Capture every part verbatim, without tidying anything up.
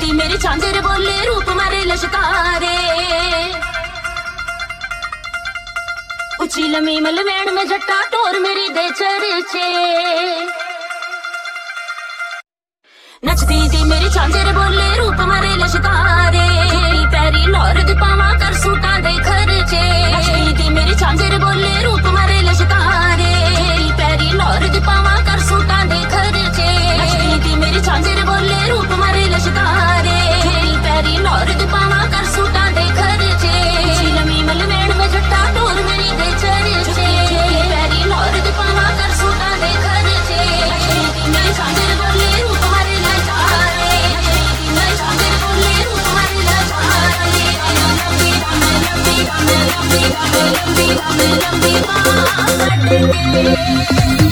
दी मेरी झांझर बोले रूप मारे लश्कारे। उची लमी मलवैण में जट्टा टोर मेरी दे चर्चे। नचदी दी मेरी झांझर बोले रूप मारे लश्कारे। पैरी लौर दी पावा कर सूटा दे खर्चे। नचदी दी मेरी झांझर बोले रूप मारे लश्कारे। पैरी लौर दी पावा कर सूटा दे खर्चे। नचदी दी मेरी झांझर बोले रूप मारे लश्कारे। पैरी लौर दी पावा कर सूटा दे खर्चे। उची लमी मलवैण में जट्टा टोर मेरी दे चर्चे। पैरी लौर दी पावा कर सूटा दे खर्चे। नचदी दी मेरी झांझर बोले रूप मारे लश्कारे। नचदी दी मेरी झांझर बोले रूप मारे लश्कारे। लंबी लंबी लंबी लंबी लंबी लंबी बात कट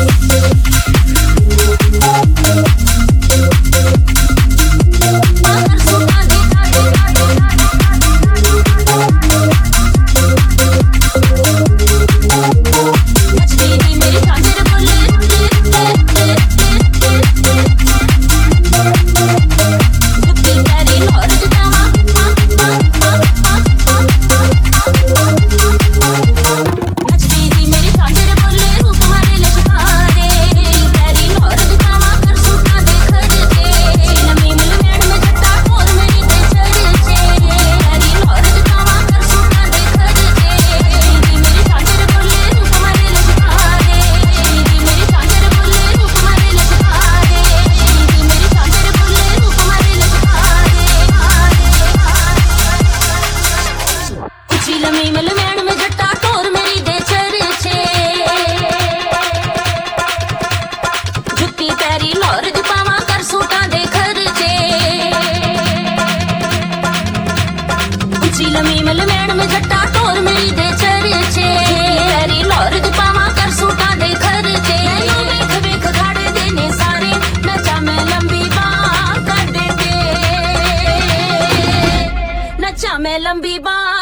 लमी मलवैण में जट्टा टोर मेरी दे चर्चे। पैरी लौर दी पावा कर सूटा दे खर्चे। वेख वेख खाड़े देने सारे नचा मैं लंबी बात कर दे। नचा मैं लंबी बात